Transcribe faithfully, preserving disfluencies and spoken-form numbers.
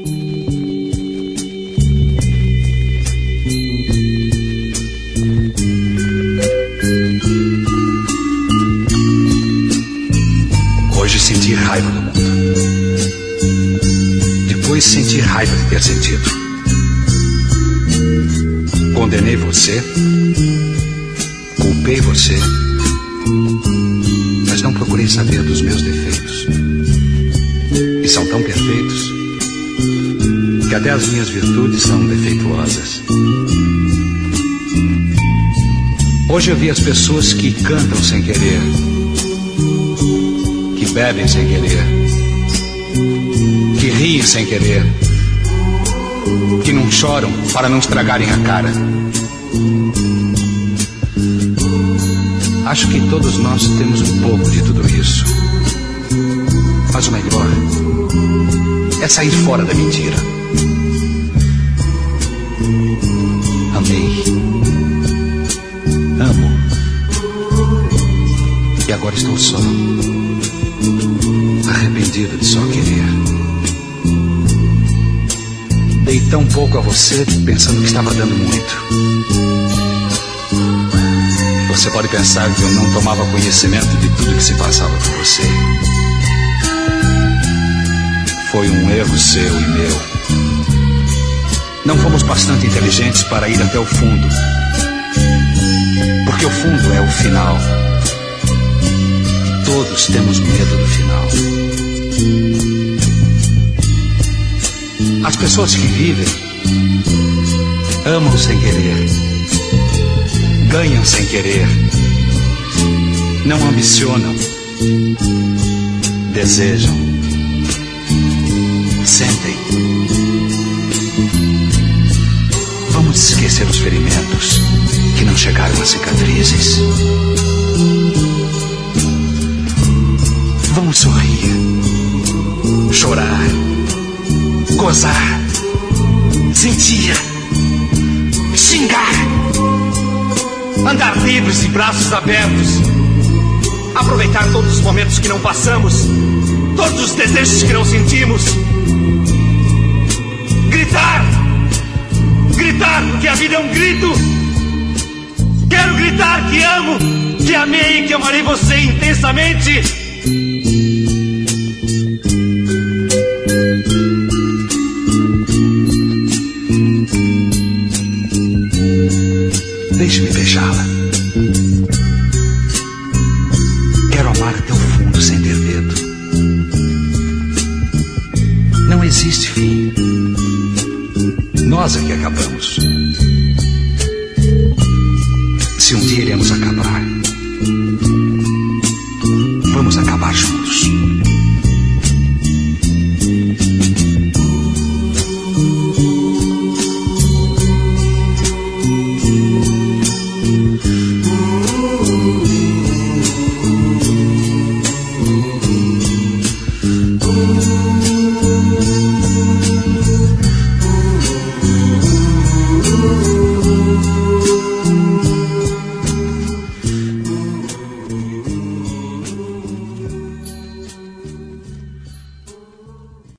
Hoje senti raiva do mundo. Depois senti raiva de ter sentido. Condenei você. Culpei você. Mas não procurei saber dos meus defeitos. E são tão perfeitos que até as minhas virtudes são defeituosas. Hoje eu vi as pessoas que cantam sem querer, que bebem sem querer, que riem sem querer, que não choram para não estragarem a cara. Acho que todos nós temos um pouco de tudo isso. Mas o melhor é sair fora da mentira. Amei. Amo. E agora estou só. Arrependido de só querer. Dei tão pouco a você pensando que estava dando muito. Você pode pensar que eu não tomava conhecimento de tudo que se passava com você. Foi um erro seu e meu. Não fomos bastante inteligentes para ir até o fundo. Porque o fundo é o final. Todos temos medo do final. As pessoas que vivem amam sem querer, ganham sem querer, não ambicionam, desejam, sentem. Vamos esquecer os ferimentos que não chegaram a cicatrizes. Vamos sorrir, chorar, gozar, sentir, xingar, andar livres e braços abertos, aproveitar todos os momentos que não passamos, todos os desejos que não sentimos, gritar, gritar porque a vida é um grito. Quero gritar que amo, que amei e que amarei você intensamente. Deixe-me beijá-la. Quero amar até o fundo sem ter medo. Não existe fim. Nós é que acabamos. Se um dia iremos acabar, vamos acabar juntos.